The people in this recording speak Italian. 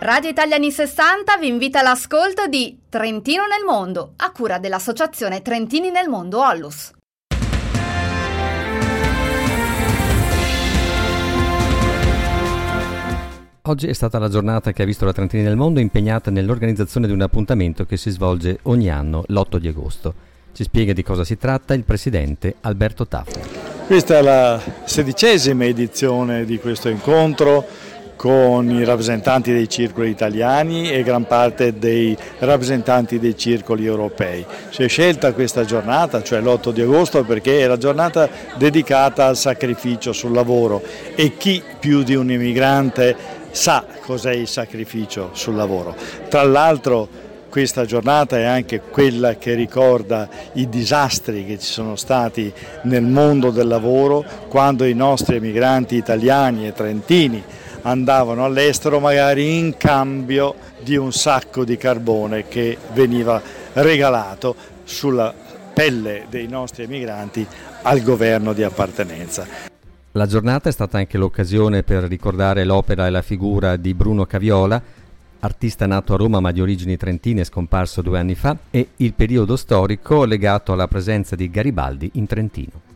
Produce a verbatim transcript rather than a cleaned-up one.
Radio Italia anni sessanta vi invita all'ascolto di Trentino nel mondo, a cura dell'associazione Trentini nel mondo Ollus. Oggi è stata la giornata che ha visto la Trentini nel mondo impegnata nell'organizzazione di un appuntamento che si svolge ogni anno l'otto di agosto. Ci spiega di cosa si tratta il presidente Alberto Taffo. Questa è la sedicesima edizione di questo incontro con i rappresentanti dei circoli italiani e gran parte dei rappresentanti dei circoli europei. Si è scelta questa giornata, cioè l'otto di agosto, perché è la giornata dedicata al sacrificio sul lavoro e chi più di un immigrante sa cos'è il sacrificio sul lavoro. Tra l'altro questa giornata è anche quella che ricorda i disastri che ci sono stati nel mondo del lavoro quando i nostri emigranti italiani e trentini andavano all'estero magari in cambio di un sacco di carbone che veniva regalato sulla pelle dei nostri emigranti al governo di appartenenza. La giornata è stata anche l'occasione per ricordare l'opera e la figura di Bruno Caviola, artista nato a Roma ma di origini trentine, scomparso due anni fa, e il periodo storico legato alla presenza di Garibaldi in Trentino.